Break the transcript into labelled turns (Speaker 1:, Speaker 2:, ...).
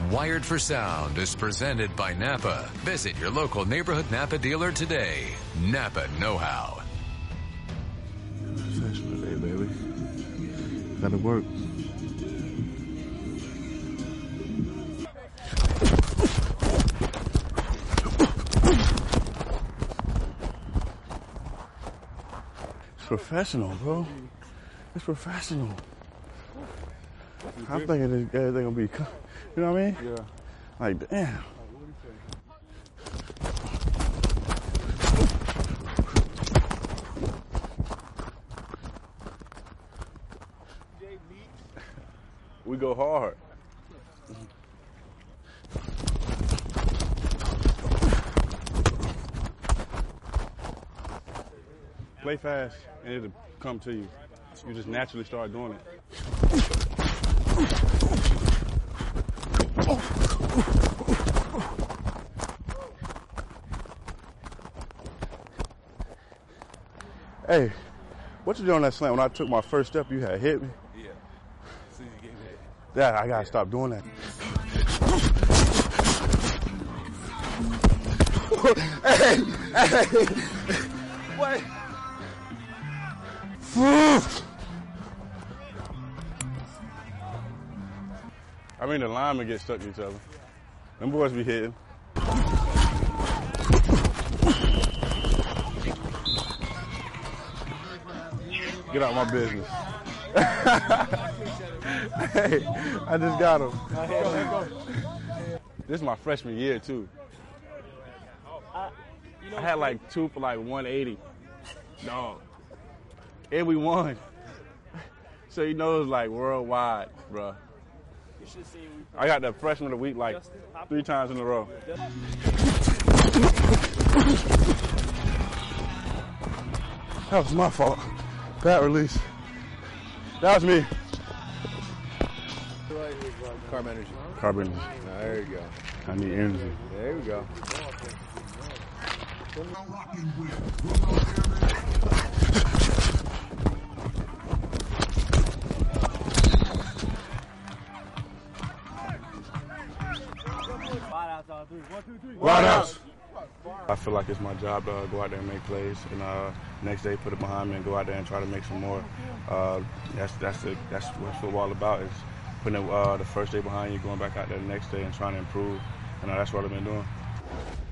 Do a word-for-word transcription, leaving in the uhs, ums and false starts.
Speaker 1: Wired for Sound is presented by Napa. Visit your local neighborhood Napa dealer today. Napa Know-How.
Speaker 2: Session today, baby. Gotta work. It's professional, bro. It's professional. I'm thinking this, everything gonna be, you know what I mean?
Speaker 3: Yeah.
Speaker 2: Like, damn. We go hard. Play fast and it'll come to you. You just naturally start doing it. Hey, what you doing on that slant? When I took my first step, you had hit me.
Speaker 3: Yeah. As soon as you get hit.
Speaker 2: Yeah, I gotta stop doing that. Hey, hey, what? I mean, the linemen get stuck to each other. Them boys be hitting. Get out my business. Hey, I just got him. This is my freshman year, too. I had like two for like one eighty. Dog. And we won. So you know it's like worldwide, bro. I got the freshman of the week like three times in a row. That was my fault. Bad release. That was me.
Speaker 3: Carb energy.
Speaker 2: Carb energy.
Speaker 3: There you go.
Speaker 2: I need energy.
Speaker 3: There we go.
Speaker 2: Wide outs. I feel like it's my job to uh, go out there and make plays, and uh, next day put it behind me and go out there and try to make some more. Uh, that's that's the, that's what football about, is putting uh, the first day behind you, going back out there the next day and trying to improve, and uh, that's what I've been doing.